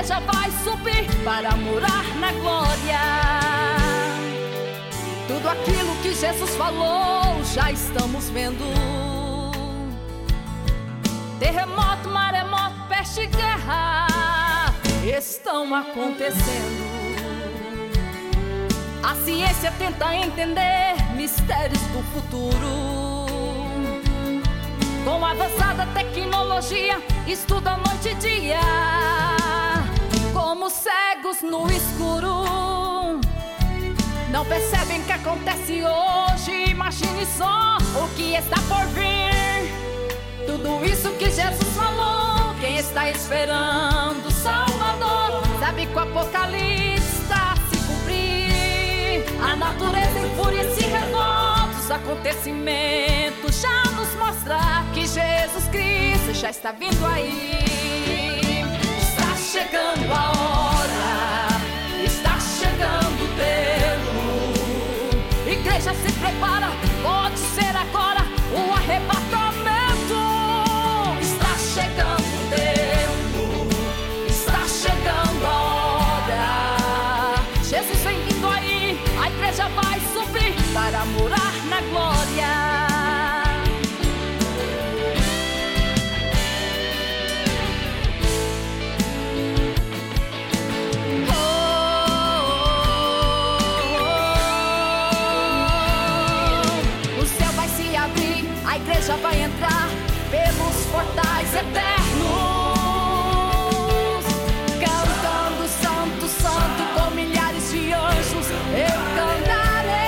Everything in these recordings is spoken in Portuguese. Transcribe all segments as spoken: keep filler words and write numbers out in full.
igreja vai subir para morar na glória. Tudo aquilo que Jesus falou já estamos vendo. Terremoto, maremoto, peste e guerra estão acontecendo. A ciência tenta entender mistérios do futuro. Com avançada tecnologia, estuda noite e dia, como cegos no escuro. Não percebem o que acontece hoje. Imagine só o que está por vir. Tudo isso que Jesus falou, quem está esperando o Salvador sabe que o Apocalipse está a se cumprir. A natureza em fúria se revolta, os acontecimentos já nos mostram que Jesus Cristo já está vindo aí. Está chegando a hora, está chegando o tempo. Igreja, se prepara, pode ser agora o arrebatamento. Está chegando o tempo, está chegando a hora. Jesus vem vindo aí, a igreja vai subir para morar na glória. A igreja vai entrar pelos portais eternos, cantando santo, santo, com milhares de anjos eu cantarei.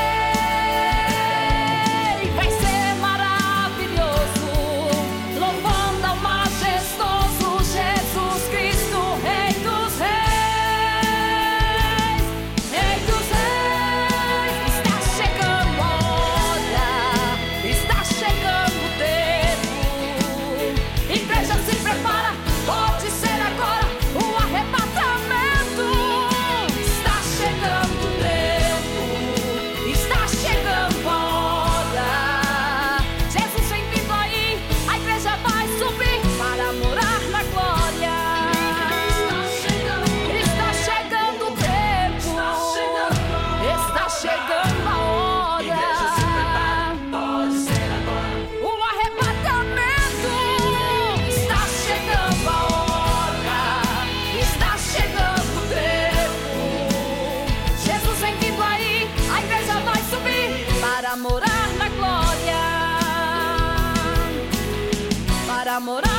Vai ser maravilhoso, louvando ao majestoso Jesus Cristo, Rei dos reis, Rei dos reis. Está chegando a hora, está chegando. Igreja, se prepara, pode ser agora o arrebatamento. Está chegando o tempo, está chegando a hora. Jesus vem vindo aí, a igreja vai subir para morar na glória. Está chegando o tempo, está chegando a hora. Igreja, se prepara, pode ser agora o arrebatamento. Para morar na glória, para morar